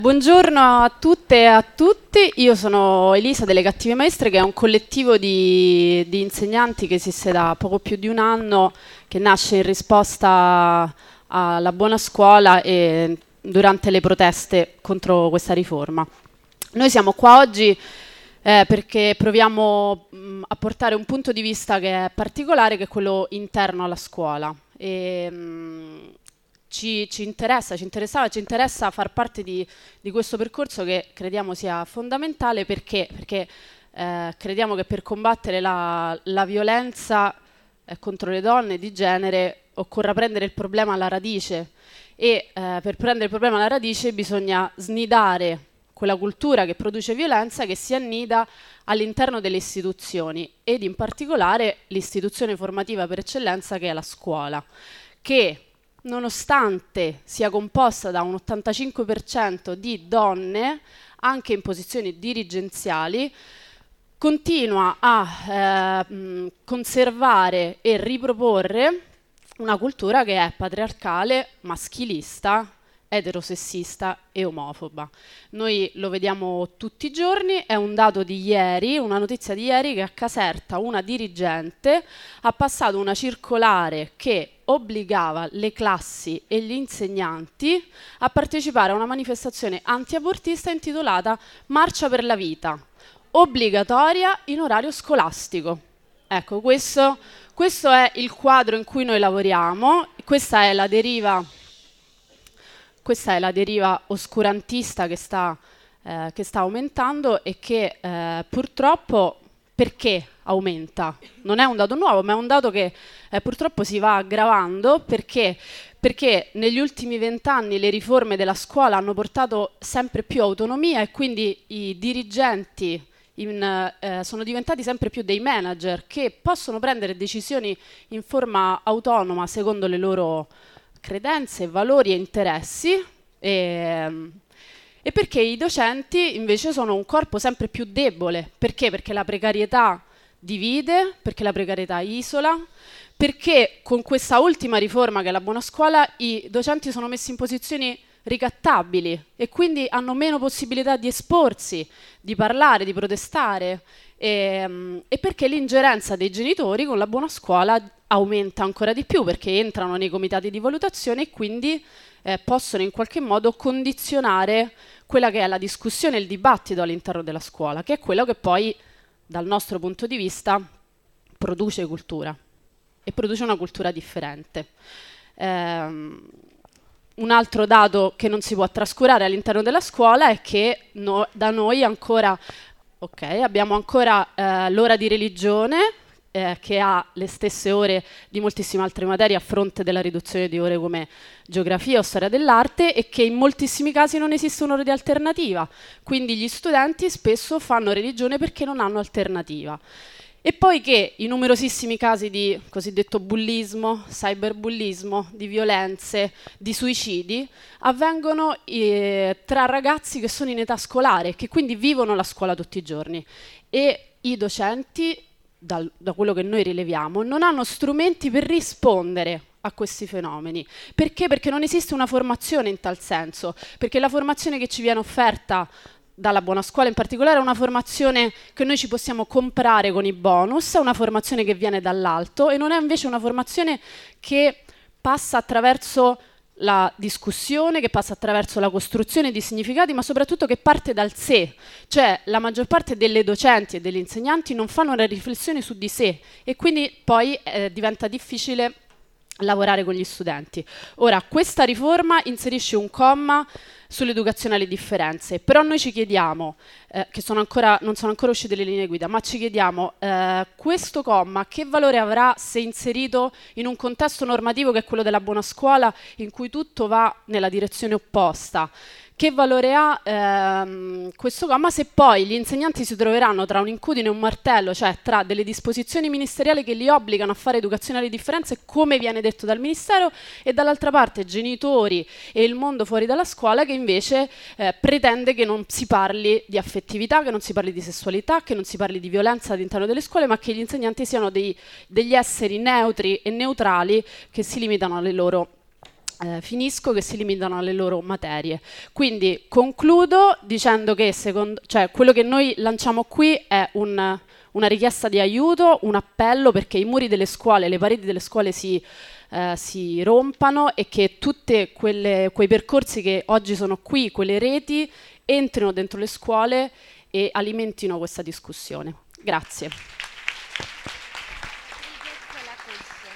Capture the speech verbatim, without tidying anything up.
Buongiorno a tutte e a tutti, io sono Elisa delle Cattive Maestre, che è un collettivo di, di insegnanti che esiste da poco più di un anno, che nasce in risposta alla buona scuola e durante le proteste contro questa riforma. Noi siamo qua oggi eh, perché proviamo mh, a portare un punto di vista che è particolare, che è quello interno alla scuola. E, mh, Ci, ci interessa, ci interessava, ci interessa far parte di, di questo percorso che crediamo sia fondamentale perché, perché eh, crediamo che per combattere la, la violenza eh, contro le donne di genere occorra prendere il problema alla radice e eh, per prendere il problema alla radice bisogna snidare quella cultura che produce violenza che si annida all'interno delle istituzioni ed in particolare l'istituzione formativa per eccellenza che è la scuola, che nonostante sia composta da un ottantacinque per cento di donne, anche in posizioni dirigenziali, continua a eh, conservare e riproporre una cultura che è patriarcale, maschilista, eterosessista e omofoba. Noi lo vediamo tutti i giorni, è un dato di ieri, una notizia di ieri che a Caserta una dirigente ha passato una circolare che obbligava le classi e gli insegnanti a partecipare a una manifestazione antiabortista intitolata Marcia per la Vita, obbligatoria in orario scolastico. Ecco, questo, questo è il quadro in cui noi lavoriamo, questa è la deriva, questa è la deriva oscurantista che sta, eh, che sta aumentando e che eh, purtroppo, perché aumenta? Non è un dato nuovo, ma è un dato che eh, purtroppo si va aggravando perché, perché negli ultimi vent'anni le riforme della scuola hanno portato sempre più autonomia e quindi i dirigenti in, eh, sono diventati sempre più dei manager che possono prendere decisioni in forma autonoma secondo le loro credenze, valori e interessi. E, E perché i docenti invece sono un corpo sempre più debole. Perché? Perché la precarietà divide, perché la precarietà isola, perché con questa ultima riforma che è la buona scuola i docenti sono messi in posizioni ricattabili e quindi hanno meno possibilità di esporsi, di parlare, di protestare e, e perché l'ingerenza dei genitori con la buona scuola aumenta ancora di più perché entrano nei comitati di valutazione e quindi Eh, possono in qualche modo condizionare quella che è la discussione e il dibattito all'interno della scuola, che è quello che poi, dal nostro punto di vista, produce cultura e produce una cultura differente. Ehm, un altro dato che non si può trascurare all'interno della scuola è che no, da noi ancora, ok, abbiamo ancora eh, l'ora di religione, Eh, che ha le stesse ore di moltissime altre materie a fronte della riduzione di ore come geografia o storia dell'arte e che in moltissimi casi non esiste un'ora di alternativa. Quindi gli studenti spesso fanno religione perché non hanno alternativa. E poi che i numerosissimi casi di cosiddetto bullismo, cyberbullismo, di violenze, di suicidi avvengono eh, tra ragazzi che sono in età scolare, che quindi vivono la scuola tutti i giorni. E i docenti, Dal, da quello che noi rileviamo, non hanno strumenti per rispondere a questi fenomeni. Perché? Perché non esiste una formazione in tal senso, perché la formazione che ci viene offerta dalla buona scuola in particolare è una formazione che noi ci possiamo comprare con i bonus, è una formazione che viene dall'alto e non è invece una formazione che passa attraverso la discussione, che passa attraverso la costruzione di significati, ma soprattutto che parte dal sé. Cioè la maggior parte delle docenti e degli insegnanti non fanno una riflessione su di sé e quindi poi eh, diventa difficile lavorare con gli studenti. Ora, questa riforma inserisce un comma sull'educazione alle differenze, però noi ci chiediamo, eh, che sono ancora, non sono ancora uscite le linee guida, ma ci chiediamo eh, questo comma che valore avrà se inserito in un contesto normativo che è quello della buona scuola in cui tutto va nella direzione opposta? Che valore ha ehm, questo comma se poi gli insegnanti si troveranno tra un incudine e un martello, cioè tra delle disposizioni ministeriali che li obbligano a fare educazione alle differenze come viene detto dal Ministero e dall'altra parte genitori e il mondo fuori dalla scuola che invece eh, pretende che non si parli di affettività, che non si parli di sessualità, che non si parli di violenza all'interno delle scuole, ma che gli insegnanti siano dei, degli esseri neutri e neutrali che si limitano alle loro eh, finisco, che si limitano alle loro materie. Quindi concludo dicendo che secondo, cioè, quello che noi lanciamo qui è un, una richiesta di aiuto, un appello perché i muri delle scuole, le pareti delle scuole si, eh, si rompano e che tutti quei percorsi che oggi sono qui, quelle reti, entrino dentro le scuole e alimentino questa discussione. Grazie.